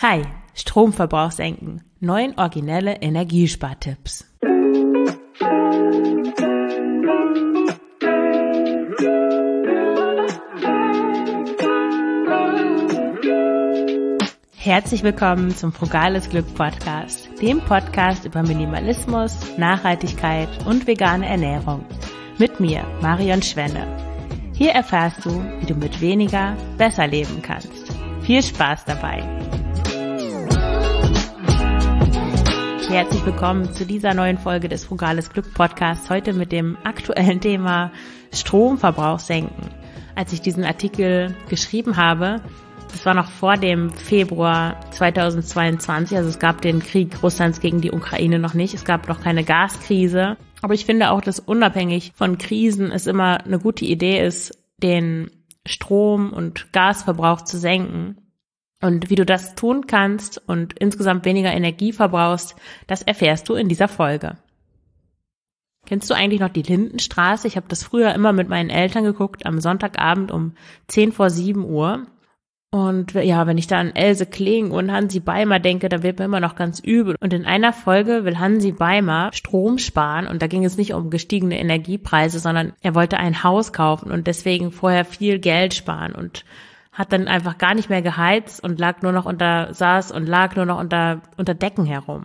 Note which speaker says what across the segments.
Speaker 1: Hi, Stromverbrauch senken. 9 originelle Energiespartipps. Herzlich willkommen zum Frugales Glück Podcast, dem Podcast über Minimalismus, Nachhaltigkeit und vegane Ernährung. Mit mir, Marion Schwenne. Hier erfährst du, wie du mit weniger besser leben kannst. Viel Spaß dabei! Herzlich willkommen zu dieser neuen Folge des Frugales Glück Podcasts, heute mit dem aktuellen Thema Stromverbrauch senken. Als ich diesen Artikel geschrieben habe, das war noch vor dem Februar 2022, also es gab den Krieg Russlands gegen die Ukraine noch nicht, es gab noch keine Gaskrise. Aber ich finde auch, dass unabhängig von Krisen es immer eine gute Idee ist, den Strom- und Gasverbrauch zu senken. Und wie du das tun kannst und insgesamt weniger Energie verbrauchst, das erfährst du in dieser Folge. Kennst du eigentlich noch die Lindenstraße? Ich habe das früher immer mit meinen Eltern geguckt, am Sonntagabend um 10 vor 7 Uhr. Und ja, wenn ich da an Else Kling und Hansi Beimer denke, dann wird mir immer noch ganz übel. Und in einer Folge will Hansi Beimer Strom sparen und da ging es nicht um gestiegene Energiepreise, sondern er wollte ein Haus kaufen und deswegen vorher viel Geld sparen und hat dann einfach gar nicht mehr geheizt und lag nur noch unter Decken herum.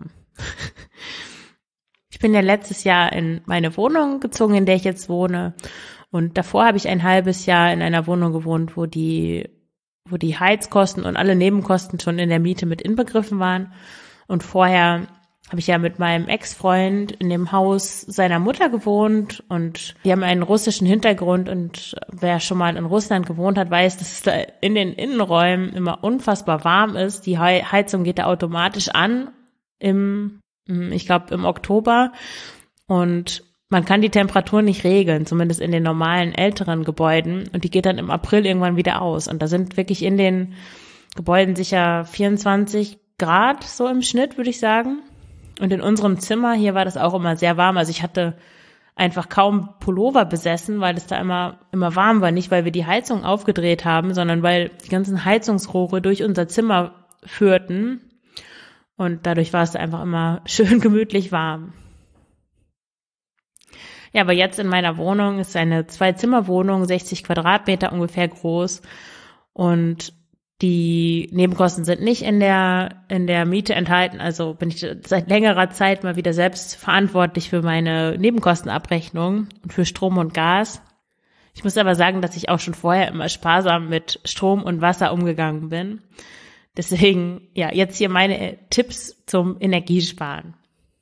Speaker 1: Ich bin ja letztes Jahr in meine Wohnung gezogen, in der ich jetzt wohne. Und davor habe ich ein halbes Jahr in einer Wohnung gewohnt, wo die Heizkosten und alle Nebenkosten schon in der Miete mit inbegriffen waren. Und vorher habe ich ja mit meinem Ex-Freund in dem Haus seiner Mutter gewohnt und die haben einen russischen Hintergrund und wer schon mal in Russland gewohnt hat, weiß, dass es da in den Innenräumen immer unfassbar warm ist. Die Heizung geht da automatisch an im Oktober und man kann die Temperatur nicht regeln, zumindest in den normalen älteren Gebäuden und die geht dann im April irgendwann wieder aus und da sind wirklich in den Gebäuden sicher 24 Grad so im Schnitt, würde ich sagen. Und in unserem Zimmer hier war das auch immer sehr warm. Also ich hatte einfach kaum Pullover besessen, weil es da immer warm war. Nicht, weil wir die Heizung aufgedreht haben, sondern weil die ganzen Heizungsrohre durch unser Zimmer führten. Und dadurch war es da einfach immer schön gemütlich warm. Ja, aber jetzt in meiner Wohnung ist eine 2-Zimmer-Wohnung, 60 Quadratmeter ungefähr groß. Und die Nebenkosten sind nicht in der Miete enthalten, also bin ich seit längerer Zeit mal wieder selbst verantwortlich für meine Nebenkostenabrechnung und für Strom und Gas. Ich muss aber sagen, dass ich auch schon vorher immer sparsam mit Strom und Wasser umgegangen bin. Deswegen, ja, jetzt hier meine Tipps zum Energiesparen.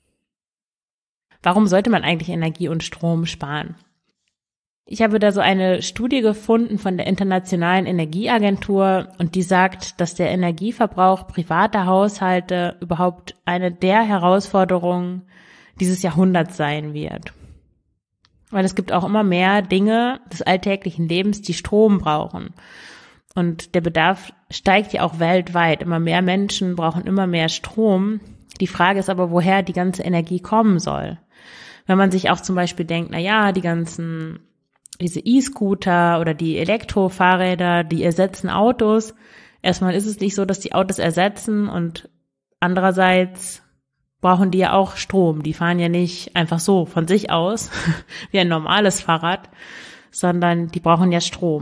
Speaker 1: Warum sollte man eigentlich Energie und Strom sparen? Ich habe da so eine Studie gefunden von der Internationalen Energieagentur und die sagt, dass der Energieverbrauch privater Haushalte überhaupt eine der Herausforderungen dieses Jahrhunderts sein wird. Weil es gibt auch immer mehr Dinge des alltäglichen Lebens, die Strom brauchen. Und der Bedarf steigt ja auch weltweit. Immer mehr Menschen brauchen immer mehr Strom. Die Frage ist aber, woher die ganze Energie kommen soll. Wenn man sich auch zum Beispiel denkt, diese E-Scooter oder die Elektrofahrräder, die ersetzen Autos. Erstmal ist es nicht so, dass die Autos ersetzen und andererseits brauchen die ja auch Strom. Die fahren ja nicht einfach so von sich aus wie ein normales Fahrrad, sondern die brauchen ja Strom.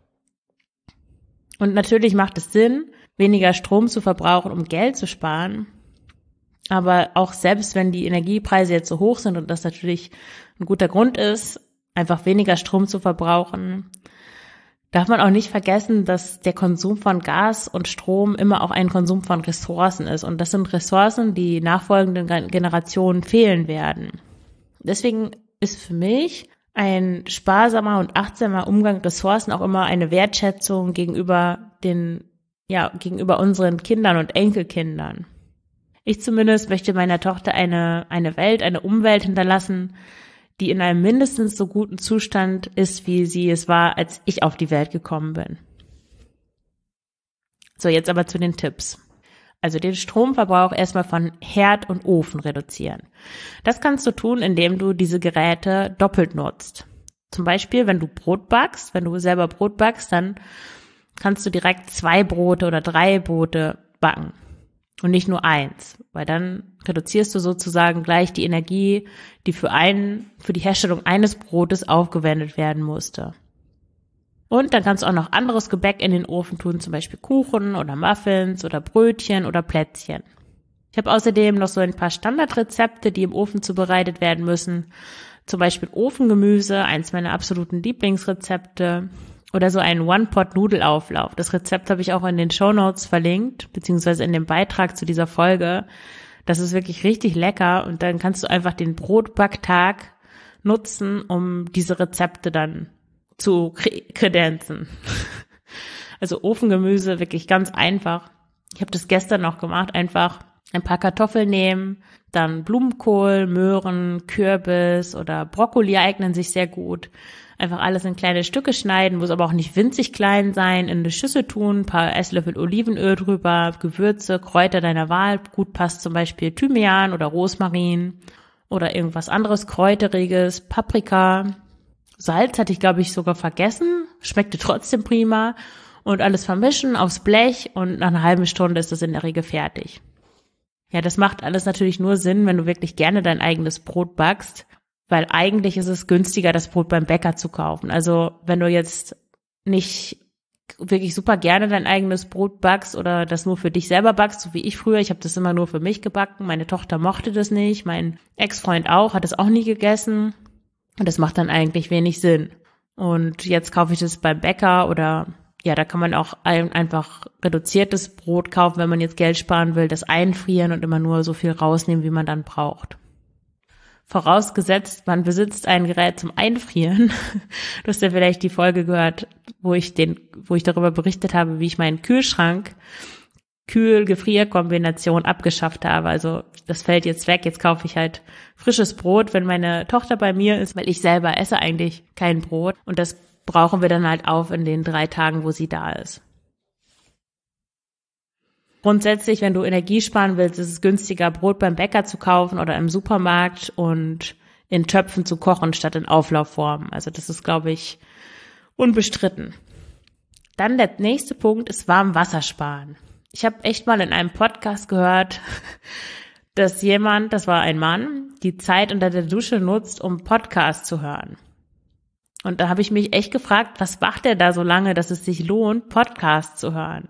Speaker 1: Und natürlich macht es Sinn, weniger Strom zu verbrauchen, um Geld zu sparen. Aber auch selbst wenn die Energiepreise jetzt so hoch sind und das natürlich ein guter Grund ist, einfach weniger Strom zu verbrauchen, darf man auch nicht vergessen, dass der Konsum von Gas und Strom immer auch ein Konsum von Ressourcen ist. Und das sind Ressourcen, die nachfolgenden Generationen fehlen werden. Deswegen ist für mich ein sparsamer und achtsamer Umgang mit Ressourcen auch immer eine Wertschätzung gegenüber unseren Kindern und Enkelkindern. Ich zumindest möchte meiner Tochter eine Umwelt hinterlassen, die in einem mindestens so guten Zustand ist, wie sie es war, als ich auf die Welt gekommen bin. So, jetzt aber zu den Tipps. Also den Stromverbrauch erstmal von Herd und Ofen reduzieren. Das kannst du tun, indem du diese Geräte doppelt nutzt. Zum Beispiel, wenn du selber Brot backst, dann kannst du direkt 2 Brote oder 3 Brote backen. und nicht nur eins, weil dann reduzierst du sozusagen gleich die Energie, die für die Herstellung eines Brotes aufgewendet werden musste. Und dann kannst du auch noch anderes Gebäck in den Ofen tun, zum Beispiel Kuchen oder Muffins oder Brötchen oder Plätzchen. Ich habe außerdem noch so ein paar Standardrezepte, die im Ofen zubereitet werden müssen. Zum Beispiel Ofengemüse, eins meiner absoluten Lieblingsrezepte. Oder so einen One-Pot-Nudelauflauf. Das Rezept habe ich auch in den Shownotes verlinkt, beziehungsweise in dem Beitrag zu dieser Folge. Das ist wirklich richtig lecker und dann kannst du einfach den Brotbacktag nutzen, um diese Rezepte dann zu kredenzen. Also Ofengemüse, wirklich ganz einfach. Ich habe das gestern noch gemacht, einfach ein paar Kartoffeln nehmen, dann Blumenkohl, Möhren, Kürbis oder Brokkoli eignen sich sehr gut. Einfach alles in kleine Stücke schneiden, muss aber auch nicht winzig klein sein, in eine Schüssel tun, ein paar Esslöffel Olivenöl drüber, Gewürze, Kräuter deiner Wahl, gut passt zum Beispiel Thymian oder Rosmarin oder irgendwas anderes Kräuteriges, Paprika. Salz hatte ich, glaube ich, sogar vergessen, schmeckte trotzdem prima und alles vermischen aufs Blech und nach einer halben Stunde ist das in der Regel fertig. Ja, das macht alles natürlich nur Sinn, wenn du wirklich gerne dein eigenes Brot backst, weil eigentlich ist es günstiger, das Brot beim Bäcker zu kaufen. Also wenn du jetzt nicht wirklich super gerne dein eigenes Brot backst oder das nur für dich selber backst, so wie ich früher, ich habe das immer nur für mich gebacken, meine Tochter mochte das nicht, mein Ex-Freund auch, hat es auch nie gegessen und das macht dann eigentlich wenig Sinn. Und jetzt kaufe ich das beim Bäcker oder ja, da kann man auch einfach reduziertes Brot kaufen, wenn man jetzt Geld sparen will, das einfrieren und immer nur so viel rausnehmen, wie man dann braucht. Vorausgesetzt, man besitzt ein Gerät zum Einfrieren. Du hast ja vielleicht die Folge gehört, wo ich darüber berichtet habe, wie ich meinen Kühlschrank Kühl-Gefrier-Kombination abgeschafft habe. Also das fällt jetzt weg. Jetzt kaufe ich halt frisches Brot, wenn meine Tochter bei mir ist, weil ich selber esse eigentlich kein Brot. Und das brauchen wir dann halt auf in den 3 Tagen, wo sie da ist. Grundsätzlich, wenn du Energie sparen willst, ist es günstiger, Brot beim Bäcker zu kaufen oder im Supermarkt und in Töpfen zu kochen, statt in Auflaufformen. Also das ist, glaube ich, unbestritten. Dann der nächste Punkt ist warm Wasser sparen. Ich habe echt mal in einem Podcast gehört, dass jemand, das war ein Mann, die Zeit unter der Dusche nutzt, um Podcasts zu hören. Und da habe ich mich echt gefragt, was macht er da so lange, dass es sich lohnt, Podcasts zu hören?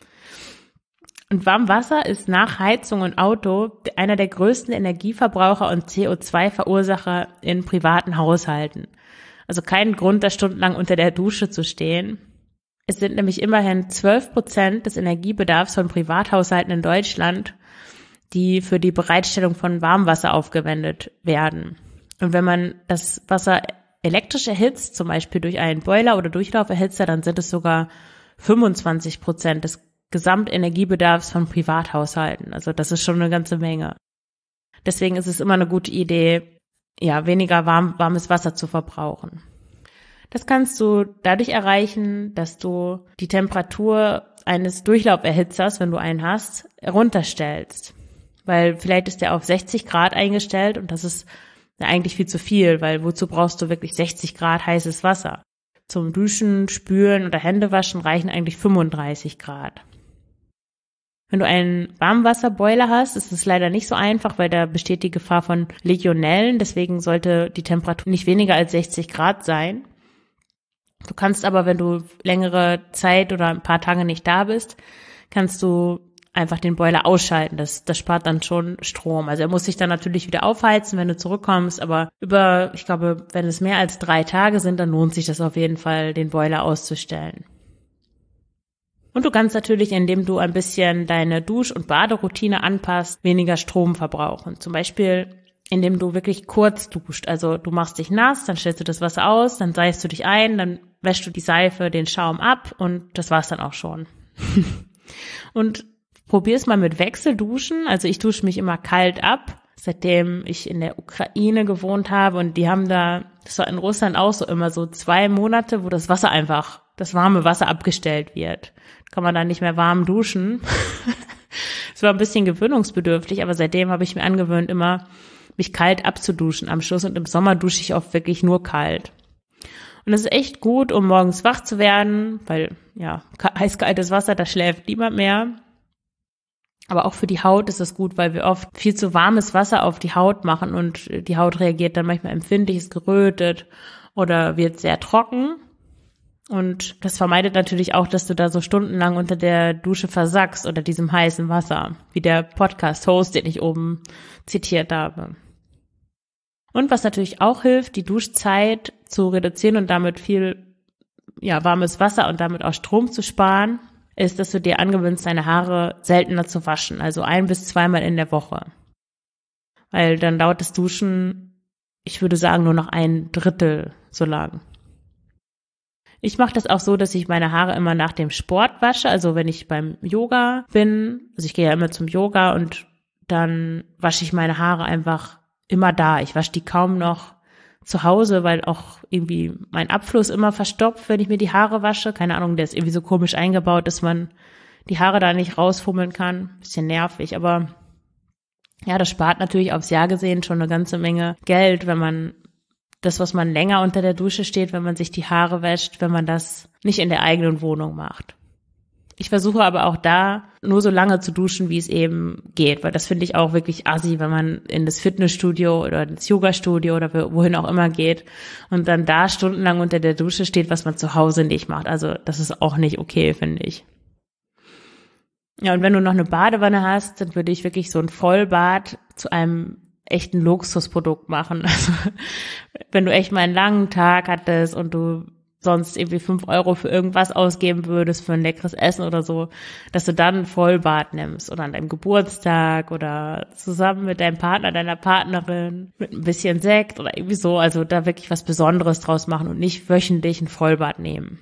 Speaker 1: Und Warmwasser ist nach Heizung und Auto einer der größten Energieverbraucher und CO2-Verursacher in privaten Haushalten. Also kein Grund, da stundenlang unter der Dusche zu stehen. Es sind nämlich immerhin 12% des Energiebedarfs von Privathaushalten in Deutschland, die für die Bereitstellung von Warmwasser aufgewendet werden. Und wenn man das Wasser elektrisch erhitzt, zum Beispiel durch einen Boiler oder Durchlauferhitzer, dann sind es sogar 25% des Gesamtenergiebedarfs von Privathaushalten. Also das ist schon eine ganze Menge. Deswegen ist es immer eine gute Idee, ja, weniger warmes Wasser zu verbrauchen. Das kannst du dadurch erreichen, dass du die Temperatur eines Durchlauferhitzers, wenn du einen hast, runterstellst. Weil vielleicht ist der auf 60 Grad eingestellt und das ist ja eigentlich viel zu viel, weil wozu brauchst du wirklich 60 Grad heißes Wasser? Zum Duschen, Spülen oder Händewaschen reichen eigentlich 35 Grad. Wenn du einen Warmwasserboiler hast, ist es leider nicht so einfach, weil da besteht die Gefahr von Legionellen. Deswegen sollte die Temperatur nicht weniger als 60 Grad sein. Du kannst aber, wenn du längere Zeit oder ein paar Tage nicht da bist, kannst du einfach den Boiler ausschalten. Das spart dann schon Strom. Also er muss sich dann natürlich wieder aufheizen, wenn du zurückkommst. Aber ich glaube, wenn es mehr als 3 Tage sind, dann lohnt sich das auf jeden Fall, den Boiler auszustellen. Und du kannst natürlich, indem du ein bisschen deine Dusch- und Baderoutine anpasst, weniger Strom verbrauchen. Zum Beispiel, indem du wirklich kurz duscht. Also du machst dich nass, dann stellst du das Wasser aus, dann seifst du dich ein, dann wäschst du die Seife, den Schaum ab und das war's dann auch schon. Und probier's mal mit Wechselduschen. Also ich dusche mich immer kalt ab, seitdem ich in der Ukraine gewohnt habe und die haben das war in Russland auch so immer so 2 Monate, wo das warme Wasser abgestellt wird. Kann man dann nicht mehr warm duschen. Es war ein bisschen gewöhnungsbedürftig, aber seitdem habe ich mir angewöhnt, immer mich kalt abzuduschen am Schluss und im Sommer dusche ich oft wirklich nur kalt. Und das ist echt gut, um morgens wach zu werden, weil ja, eiskaltes Wasser, da schläft niemand mehr. Aber auch für die Haut ist das gut, weil wir oft viel zu warmes Wasser auf die Haut machen und die Haut reagiert dann manchmal empfindlich, ist gerötet oder wird sehr trocken. Und das vermeidet natürlich auch, dass du da so stundenlang unter der Dusche versackst unter diesem heißen Wasser, wie der Podcast-Host, den ich oben zitiert habe. Und was natürlich auch hilft, die Duschzeit zu reduzieren und damit viel warmes Wasser und damit auch Strom zu sparen, ist, dass du dir angewöhnst, deine Haare seltener zu waschen, also 1 bis 2 Mal in der Woche. Weil dann dauert das Duschen, ich würde sagen, nur noch 1/3 so lang. Ich mache das auch so, dass ich meine Haare immer nach dem Sport wasche, also wenn ich beim Yoga bin, also ich gehe ja immer zum Yoga und dann wasche ich meine Haare einfach immer da. Ich wasche die kaum noch zu Hause, weil auch irgendwie mein Abfluss immer verstopft, wenn ich mir die Haare wasche. Keine Ahnung, der ist irgendwie so komisch eingebaut, dass man die Haare da nicht rausfummeln kann. Bisschen nervig, aber ja, das spart natürlich aufs Jahr gesehen schon eine ganze Menge Geld, wenn man das, was man länger unter der Dusche steht, wenn man sich die Haare wäscht, wenn man das nicht in der eigenen Wohnung macht. Ich versuche aber auch da nur so lange zu duschen, wie es eben geht, weil das finde ich auch wirklich assi, wenn man in das Fitnessstudio oder ins Yogastudio oder wohin auch immer geht und dann da stundenlang unter der Dusche steht, was man zu Hause nicht macht. Also das ist auch nicht okay, finde ich. Ja, und wenn du noch eine Badewanne hast, dann würde ich wirklich so ein Vollbad zu einem echten Luxusprodukt machen. Also wenn du echt mal einen langen Tag hattest und du sonst irgendwie 5 Euro für irgendwas ausgeben würdest, für ein leckeres Essen oder so, dass du dann ein Vollbad nimmst oder an deinem Geburtstag oder zusammen mit deinem Partner, deiner Partnerin, mit ein bisschen Sekt oder irgendwie so, also da wirklich was Besonderes draus machen und nicht wöchentlich ein Vollbad nehmen.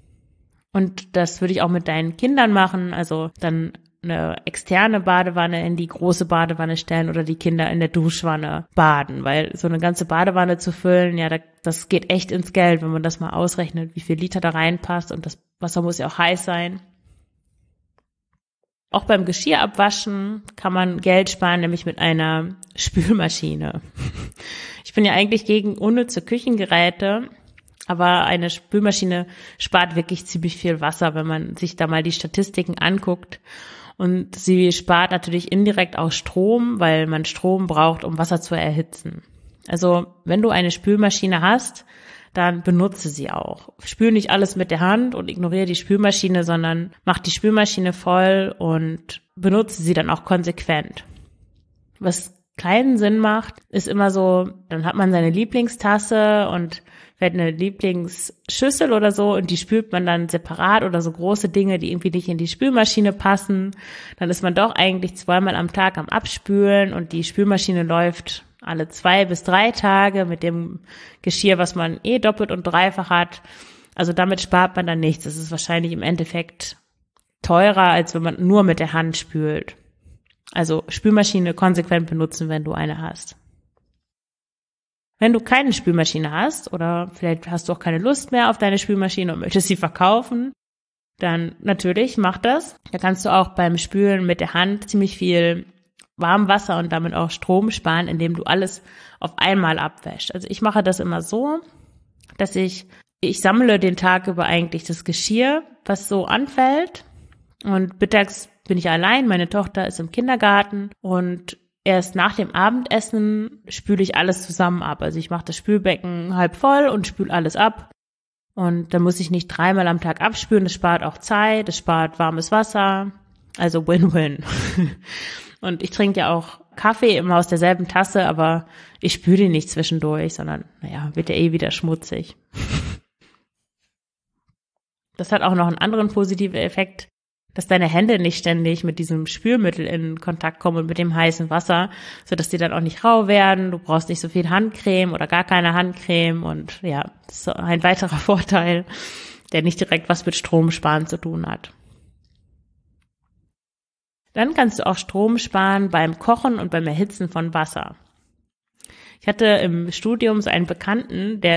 Speaker 1: Und das würde ich auch mit deinen Kindern machen, also dann eine externe Badewanne in die große Badewanne stellen oder die Kinder in der Duschwanne baden, weil so eine ganze Badewanne zu füllen, ja, das geht echt ins Geld, wenn man das mal ausrechnet, wie viel Liter da reinpasst und das Wasser muss ja auch heiß sein. Auch beim Geschirr abwaschen kann man Geld sparen, nämlich mit einer Spülmaschine. Ich bin ja eigentlich gegen unnütze Küchengeräte, aber eine Spülmaschine spart wirklich ziemlich viel Wasser, wenn man sich da mal die Statistiken anguckt. Und sie spart natürlich indirekt auch Strom, weil man Strom braucht, um Wasser zu erhitzen. Also wenn du eine Spülmaschine hast, dann benutze sie auch. Spül nicht alles mit der Hand und ignoriere die Spülmaschine, sondern mach die Spülmaschine voll und benutze sie dann auch konsequent. Was keinen Sinn macht, ist immer so, dann hat man seine Lieblingstasse und vielleicht eine Lieblingsschüssel oder so und die spült man dann separat oder so große Dinge, die irgendwie nicht in die Spülmaschine passen. Dann ist man doch eigentlich 2-mal am Tag am Abspülen und die Spülmaschine läuft alle 2 bis 3 Tage mit dem Geschirr, was man doppelt und dreifach hat. Also damit spart man dann nichts. Das ist wahrscheinlich im Endeffekt teurer, als wenn man nur mit der Hand spült. Also Spülmaschine konsequent benutzen, wenn du eine hast. Wenn du keine Spülmaschine hast oder vielleicht hast du auch keine Lust mehr auf deine Spülmaschine und möchtest sie verkaufen, dann natürlich mach das. Da kannst du auch beim Spülen mit der Hand ziemlich viel Warmwasser und damit auch Strom sparen, indem du alles auf einmal abwäschst. Also ich mache das immer so, dass ich sammle den Tag über eigentlich das Geschirr, was so anfällt und mittags bin ich allein, meine Tochter ist im Kindergarten und erst nach dem Abendessen spüle ich alles zusammen ab. Also ich mache das Spülbecken halb voll und spüle alles ab. Und dann muss ich nicht 3-mal am Tag abspülen. Das spart auch Zeit, das spart warmes Wasser. Also Win-Win. Und ich trinke ja auch Kaffee immer aus derselben Tasse, aber ich spüle ihn nicht zwischendurch, sondern, wird ja wieder schmutzig. Das hat auch noch einen anderen positiven Effekt, dass deine Hände nicht ständig mit diesem Spülmittel in Kontakt kommen und mit dem heißen Wasser, sodass die dann auch nicht rau werden. Du brauchst nicht so viel Handcreme oder gar keine Handcreme und das ist ein weiterer Vorteil, der nicht direkt was mit Stromsparen zu tun hat. Dann kannst du auch Strom sparen beim Kochen und beim Erhitzen von Wasser. Ich hatte im Studium so einen Bekannten, hat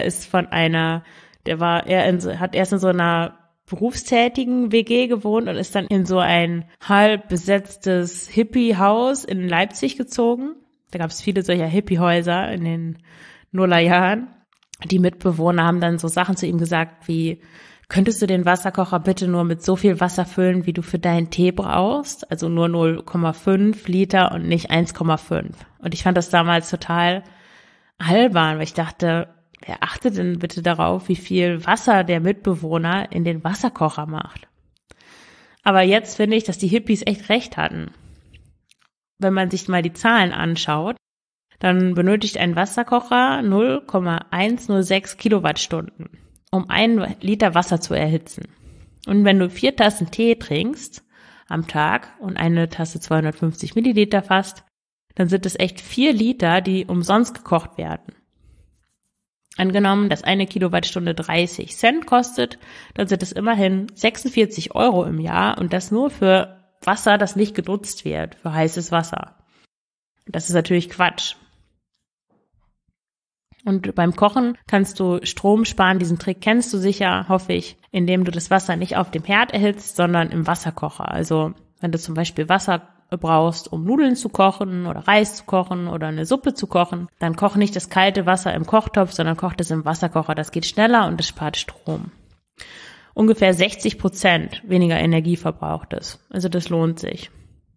Speaker 1: erst in so einer berufstätigen WG gewohnt und ist dann in so ein halb besetztes Hippie-Haus in Leipzig gezogen. Da gab es viele solcher Hippie-Häuser in den Nullerjahren. Die Mitbewohner haben dann so Sachen zu ihm gesagt wie, Könntest du den Wasserkocher bitte nur mit so viel Wasser füllen, wie du für deinen Tee brauchst? Also nur 0,5 Liter und nicht 1,5. Und ich fand das damals total albern, weil ich dachte, wer achtet denn bitte darauf, wie viel Wasser der Mitbewohner in den Wasserkocher macht? Aber jetzt finde ich, dass die Hippies echt recht hatten. Wenn man sich mal die Zahlen anschaut, dann benötigt ein Wasserkocher 0,106 Kilowattstunden, um 1 Liter Wasser zu erhitzen. Und wenn du 4 Tassen Tee trinkst am Tag und eine Tasse 250 Milliliter fasst, dann sind es echt 4 Liter, die umsonst gekocht werden. Angenommen, dass eine Kilowattstunde 30 Cent kostet, dann sind es immerhin 46 Euro im Jahr und das nur für Wasser, das nicht genutzt wird, für heißes Wasser. Das ist natürlich Quatsch. Und beim Kochen kannst du Strom sparen. Diesen Trick kennst du sicher, hoffe ich, indem du das Wasser nicht auf dem Herd erhitzt, sondern im Wasserkocher. Also wenn du zum Beispiel Wasser brauchst, um Nudeln zu kochen oder Reis zu kochen oder eine Suppe zu kochen, dann koch nicht das kalte Wasser im Kochtopf, sondern koch das im Wasserkocher. Das geht schneller und es spart Strom. Ungefähr 60% weniger Energie verbraucht es. Also das lohnt sich.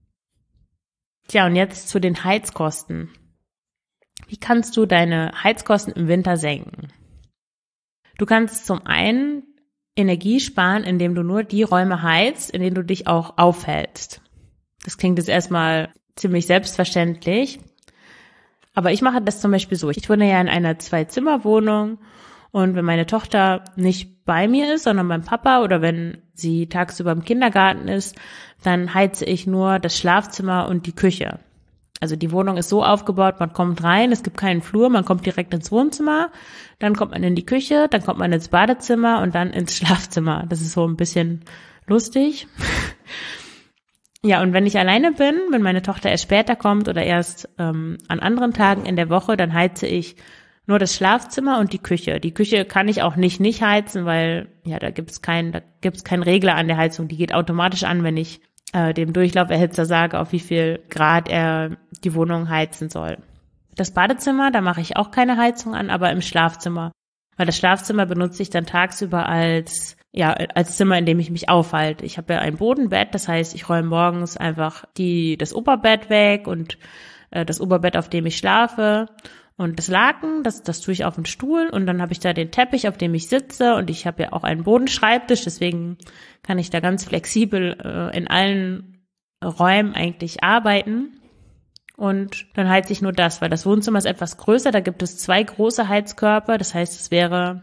Speaker 1: Tja, und jetzt zu den Heizkosten. Wie kannst du deine Heizkosten im Winter senken? Du kannst zum einen Energie sparen, indem du nur die Räume heizt, in denen du dich auch aufhältst. Das klingt jetzt erstmal ziemlich selbstverständlich, aber ich mache das zum Beispiel so. Ich wohne ja in einer 2-Zimmer-Wohnung und wenn meine Tochter nicht bei mir ist, sondern beim Papa oder wenn sie tagsüber im Kindergarten ist, dann heize ich nur das Schlafzimmer und die Küche. Also die Wohnung ist so aufgebaut, man kommt rein, es gibt keinen Flur, man kommt direkt ins Wohnzimmer, dann kommt man in die Küche, dann kommt man ins Badezimmer und dann ins Schlafzimmer. Das ist so ein bisschen lustig. Ja, und wenn ich alleine bin, wenn meine Tochter erst später kommt oder erst an anderen Tagen in der Woche, dann heize ich nur das Schlafzimmer und die Küche. Die Küche kann ich auch nicht heizen, weil ja da gibt's keinen Regler an der Heizung. Die geht automatisch an, wenn ich dem Durchlauferhitzer sage, auf wie viel Grad er die Wohnung heizen soll. Das Badezimmer, da mache ich auch keine Heizung an, aber im Schlafzimmer. Weil das Schlafzimmer benutze ich dann tagsüber als Zimmer, in dem ich mich aufhalte. Ich habe ja ein Bodenbett, das heißt, ich räume morgens einfach das Oberbett weg und das Oberbett, auf dem ich schlafe. Und das Laken, das tue ich auf den Stuhl und dann habe ich da den Teppich, auf dem ich sitze und ich habe ja auch einen Bodenschreibtisch, deswegen kann ich da ganz flexibel in allen Räumen eigentlich arbeiten. Und dann heize ich nur das, weil das Wohnzimmer ist etwas größer, da gibt es 2 große Heizkörper, das heißt, das wäre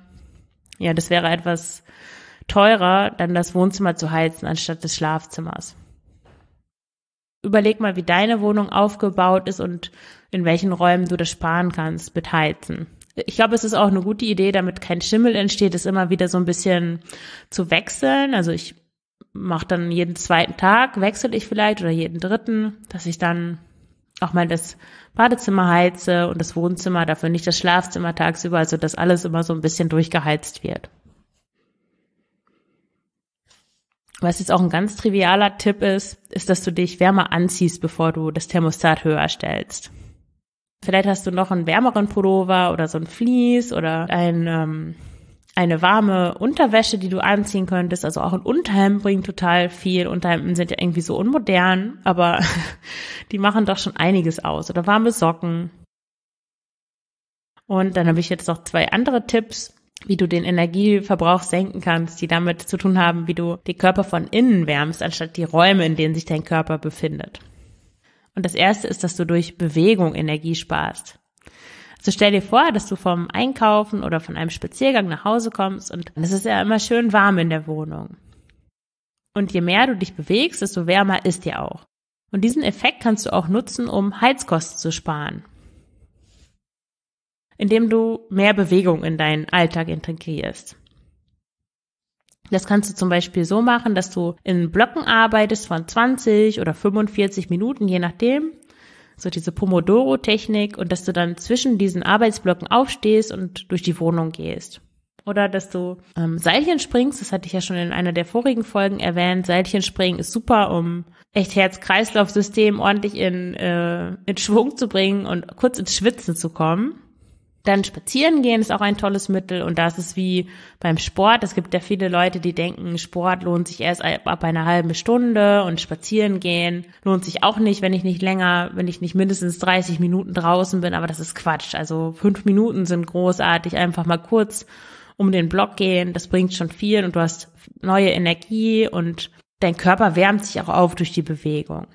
Speaker 1: etwas teurer, dann das Wohnzimmer zu heizen anstatt des Schlafzimmers. Überleg mal, wie deine Wohnung aufgebaut ist und in welchen Räumen du das sparen kannst mit Heizen. Ich glaube, es ist auch eine gute Idee, damit kein Schimmel entsteht, es immer wieder so ein bisschen zu wechseln. Also ich mache dann jeden 2. Tag, wechsle ich vielleicht oder jeden 3., dass ich dann auch mal das Badezimmer heize und das Wohnzimmer, dafür nicht das Schlafzimmer tagsüber, also dass alles immer so ein bisschen durchgeheizt wird. Was jetzt auch ein ganz trivialer Tipp ist, dass du dich wärmer anziehst, bevor du das Thermostat höher stellst. Vielleicht hast du noch einen wärmeren Pullover oder so ein Vlies oder eine warme Unterwäsche, die du anziehen könntest. Also auch ein Unterhemd bringt total viel. Unterhemden sind ja irgendwie so unmodern, aber die machen doch schon einiges aus. Oder warme Socken. Und dann habe ich jetzt noch 2 andere Tipps, wie du den Energieverbrauch senken kannst, die damit zu tun haben, wie du den Körper von innen wärmst, anstatt die Räume, in denen sich dein Körper befindet. Und das erste ist, dass du durch Bewegung Energie sparst. Also stell dir vor, dass du vom Einkaufen oder von einem Spaziergang nach Hause kommst und es ist ja immer schön warm in der Wohnung. Und je mehr du dich bewegst, desto wärmer ist dir auch. Und diesen Effekt kannst du auch nutzen, um Heizkosten zu sparen, indem du mehr Bewegung in deinen Alltag integrierst. Das kannst du zum Beispiel so machen, dass du in Blöcken arbeitest von 20 oder 45 Minuten, je nachdem, so diese Pomodoro-Technik, und dass du dann zwischen diesen Arbeitsblöcken aufstehst und durch die Wohnung gehst. Oder dass du Seilchen springst, das hatte ich ja schon in einer der vorigen Folgen erwähnt. Seilchenspringen ist super, um echt Herz-Kreislauf-System ordentlich in Schwung zu bringen und kurz ins Schwitzen zu kommen. Dann spazieren gehen ist auch ein tolles Mittel und das ist wie beim Sport. Es gibt ja viele Leute, die denken, Sport lohnt sich erst ab einer halben Stunde und spazieren gehen lohnt sich auch nicht, wenn ich nicht mindestens 30 Minuten draußen bin, aber das ist Quatsch. Also 5 Minuten sind großartig, einfach mal kurz um den Block gehen, das bringt schon viel und du hast neue Energie und dein Körper wärmt sich auch auf durch die Bewegung.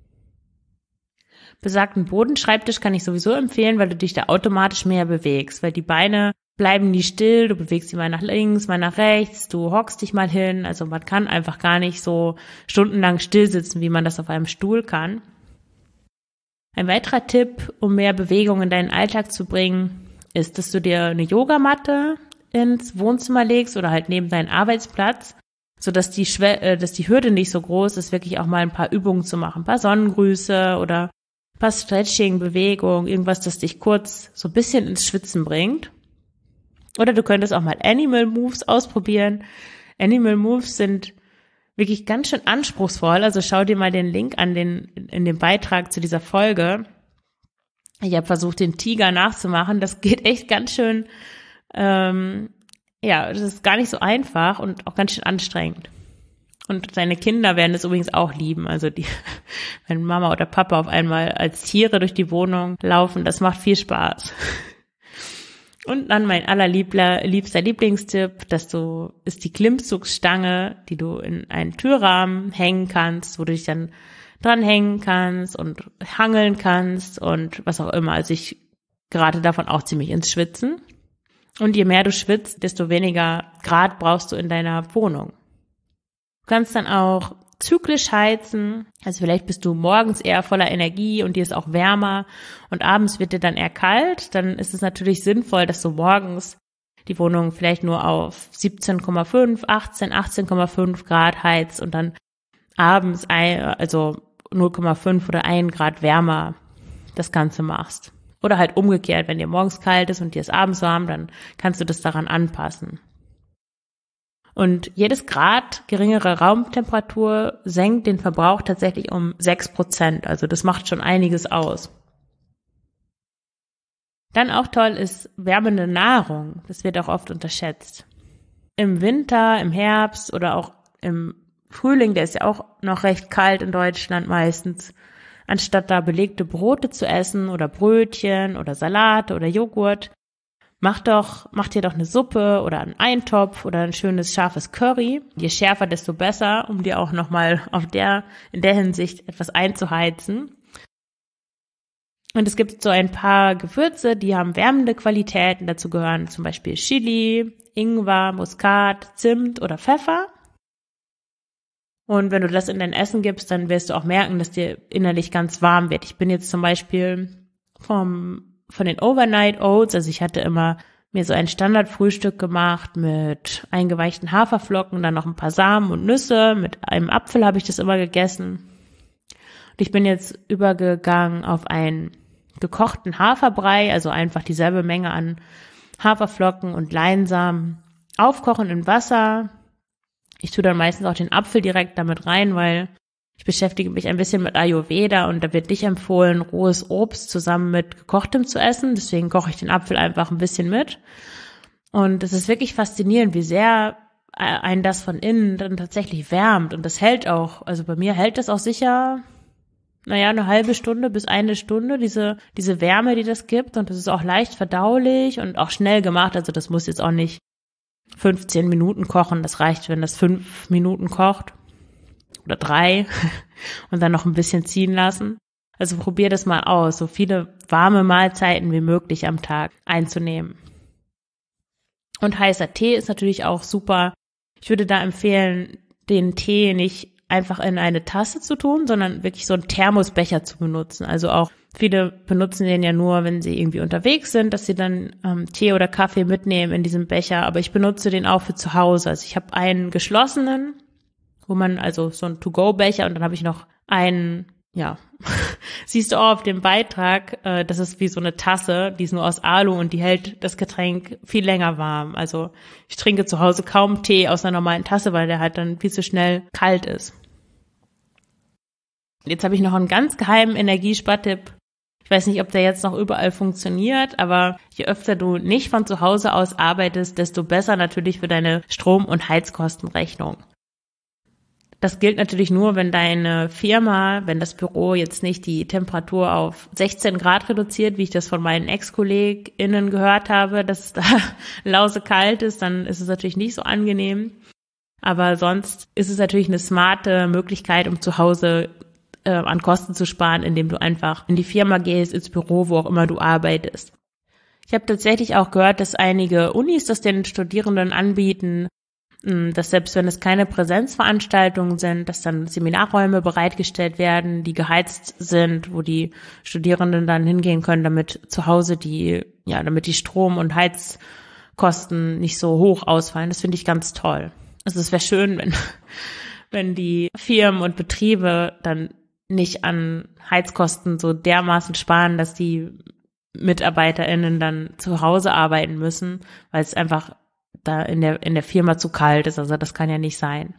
Speaker 1: Besagten Bodenschreibtisch kann ich sowieso empfehlen, weil du dich da automatisch mehr bewegst, weil die Beine bleiben nie still, du bewegst sie mal nach links, mal nach rechts, du hockst dich mal hin, also man kann einfach gar nicht so stundenlang still sitzen, wie man das auf einem Stuhl kann. Ein weiterer Tipp, um mehr Bewegung in deinen Alltag zu bringen, ist, dass du dir eine Yogamatte ins Wohnzimmer legst oder halt neben deinen Arbeitsplatz, sodass die Hürde nicht so groß ist, wirklich auch mal ein paar Übungen zu machen, ein paar Sonnengrüße oder ein paar Stretching, Bewegung, irgendwas, das dich kurz so ein bisschen ins Schwitzen bringt. Oder du könntest auch mal Animal Moves ausprobieren. Animal Moves sind wirklich ganz schön anspruchsvoll, also schau dir mal den Link an in dem Beitrag zu dieser Folge. Ich habe versucht, den Tiger nachzumachen, das geht echt ganz schön, das ist gar nicht so einfach und auch ganz schön anstrengend. Und deine Kinder werden es übrigens auch lieben. Also wenn Mama oder Papa auf einmal als Tiere durch die Wohnung laufen, das macht viel Spaß. Und dann mein allerliebster Lieblingstipp, ist die Klimmzugstange, die du in einen Türrahmen hängen kannst, wo du dich dann dran hängen kannst und hangeln kannst und was auch immer. Also ich gerate davon auch ziemlich ins Schwitzen. Und je mehr du schwitzt, desto weniger Grad brauchst du in deiner Wohnung. Du kannst dann auch zyklisch heizen, also vielleicht bist du morgens eher voller Energie und dir ist auch wärmer und abends wird dir dann eher kalt, dann ist es natürlich sinnvoll, dass du morgens die Wohnung vielleicht nur auf 17,5, 18,5 Grad heizt und dann abends 0,5 oder 1 Grad wärmer das Ganze machst. Oder halt umgekehrt, wenn dir morgens kalt ist und dir ist abends warm, dann kannst du das daran anpassen. Und jedes Grad geringere Raumtemperatur senkt den Verbrauch tatsächlich um 6%. Also das macht schon einiges aus. Dann auch toll ist wärmende Nahrung. Das wird auch oft unterschätzt. Im Winter, im Herbst oder auch im Frühling, der ist ja auch noch recht kalt in Deutschland meistens, anstatt da belegte Brote zu essen oder Brötchen oder Salate oder Joghurt, mach dir doch eine Suppe oder einen Eintopf oder ein schönes scharfes Curry. Je schärfer, desto besser, um dir auch nochmal in der Hinsicht etwas einzuheizen. Und es gibt so ein paar Gewürze, die haben wärmende Qualitäten. Dazu gehören zum Beispiel Chili, Ingwer, Muskat, Zimt oder Pfeffer. Und wenn du das in dein Essen gibst, dann wirst du auch merken, dass dir innerlich ganz warm wird. Ich bin jetzt zum Beispiel von den Overnight Oats, also ich hatte immer mir so ein Standardfrühstück gemacht mit eingeweichten Haferflocken, dann noch ein paar Samen und Nüsse, mit einem Apfel habe ich das immer gegessen. Und ich bin jetzt übergegangen auf einen gekochten Haferbrei, also einfach dieselbe Menge an Haferflocken und Leinsamen aufkochen in Wasser. Ich tue dann meistens auch den Apfel direkt damit rein, weil ich beschäftige mich ein bisschen mit Ayurveda und da wird nicht empfohlen, rohes Obst zusammen mit gekochtem zu essen. Deswegen koche ich den Apfel einfach ein bisschen mit. Und es ist wirklich faszinierend, wie sehr einen das von innen dann tatsächlich wärmt. Und das hält auch, also bei mir hält das auch sicher, eine halbe Stunde bis eine Stunde, diese Wärme, die das gibt. Und das ist auch leicht verdaulich und auch schnell gemacht. Also das muss jetzt auch nicht 15 Minuten kochen. Das reicht, wenn das 5 Minuten kocht. Oder 3 und dann noch ein bisschen ziehen lassen. Also probier das mal aus, so viele warme Mahlzeiten wie möglich am Tag einzunehmen. Und heißer Tee ist natürlich auch super. Ich würde da empfehlen, den Tee nicht einfach in eine Tasse zu tun, sondern wirklich so einen Thermosbecher zu benutzen. Also auch viele benutzen den ja nur, wenn sie irgendwie unterwegs sind, dass sie dann Tee oder Kaffee mitnehmen in diesem Becher. Aber ich benutze den auch für zu Hause. Also ich habe einen geschlossenen, wo man also so ein To-Go-Becher und dann habe ich noch einen, siehst du auch auf dem Beitrag, das ist wie so eine Tasse, die ist nur aus Alu und die hält das Getränk viel länger warm. Also ich trinke zu Hause kaum Tee aus einer normalen Tasse, weil der halt dann viel zu schnell kalt ist. Jetzt habe ich noch einen ganz geheimen Energiespartipp. Ich weiß nicht, ob der jetzt noch überall funktioniert, aber je öfter du nicht von zu Hause aus arbeitest, desto besser natürlich für deine Strom- und Heizkostenrechnung. Das gilt natürlich nur, wenn deine Firma, wenn das Büro jetzt nicht die Temperatur auf 16 Grad reduziert, wie ich das von meinen Ex-KollegInnen gehört habe, dass es da lausekalt ist, dann ist es natürlich nicht so angenehm. Aber sonst ist es natürlich eine smarte Möglichkeit, um zu Hause an Kosten zu sparen, indem du einfach in die Firma gehst, ins Büro, wo auch immer du arbeitest. Ich habe tatsächlich auch gehört, dass einige Unis das den Studierenden anbieten, dass selbst wenn es keine Präsenzveranstaltungen sind, dass dann Seminarräume bereitgestellt werden, die geheizt sind, wo die Studierenden dann hingehen können, damit zu Hause damit die Strom- und Heizkosten nicht so hoch ausfallen. Das finde ich ganz toll. Also es wäre schön, wenn die Firmen und Betriebe dann nicht an Heizkosten so dermaßen sparen, dass die MitarbeiterInnen dann zu Hause arbeiten müssen, weil es einfach da in der Firma zu kalt ist. Also das kann ja nicht sein.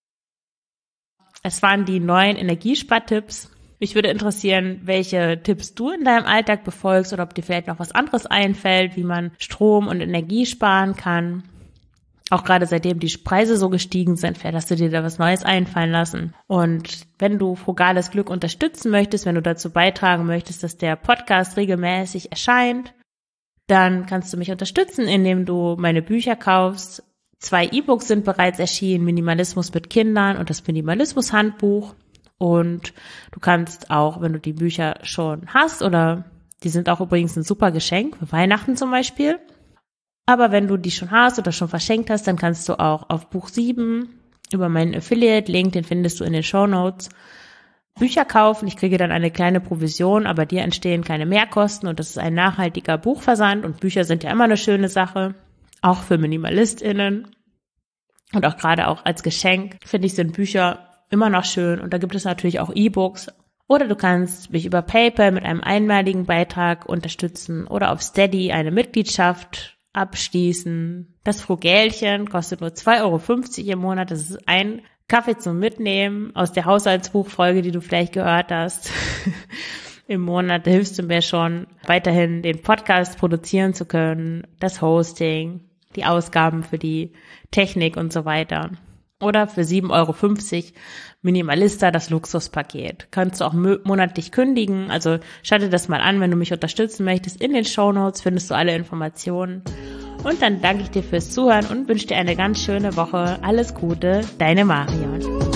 Speaker 1: Es waren die neuen Energiespartipps. Mich würde interessieren, welche Tipps du in deinem Alltag befolgst oder ob dir vielleicht noch was anderes einfällt, wie man Strom und Energie sparen kann. Auch gerade seitdem die Preise so gestiegen sind, vielleicht hast du dir da was Neues einfallen lassen. Und wenn du Frugales Glück unterstützen möchtest, wenn du dazu beitragen möchtest, dass der Podcast regelmäßig erscheint, dann kannst du mich unterstützen, indem du meine Bücher kaufst. 2 E-Books sind bereits erschienen, Minimalismus mit Kindern und das Minimalismus-Handbuch. Und du kannst auch, wenn du die Bücher schon hast, oder die sind auch übrigens ein super Geschenk, für Weihnachten zum Beispiel. Aber wenn du die schon hast oder schon verschenkt hast, dann kannst du auch auf Buch 7 über meinen Affiliate-Link, den findest du in den Shownotes, Bücher kaufen. Ich kriege dann eine kleine Provision, aber dir entstehen keine Mehrkosten und das ist ein nachhaltiger Buchversand und Bücher sind ja immer eine schöne Sache, auch für MinimalistInnen und auch gerade auch als Geschenk, finde ich, sind Bücher immer noch schön und da gibt es natürlich auch E-Books. Oder du kannst mich über PayPal mit einem einmaligen Beitrag unterstützen oder auf Steady eine Mitgliedschaft abschließen. Das Frugälchen kostet nur 2,50 € im Monat. Das ist ein Kaffee zum Mitnehmen aus der Haushaltsbuchfolge, die du vielleicht gehört hast. Im Monat, da hilfst du mir schon, weiterhin den Podcast produzieren zu können, das Hosting, die Ausgaben für die Technik und so weiter. Oder für 7,50 € Minimalista, das Luxuspaket. Kannst du auch monatlich kündigen. Also schau dir das mal an, wenn du mich unterstützen möchtest. In den Shownotes findest du alle Informationen. Und dann danke ich dir fürs Zuhören und wünsche dir eine ganz schöne Woche. Alles Gute, deine Marion.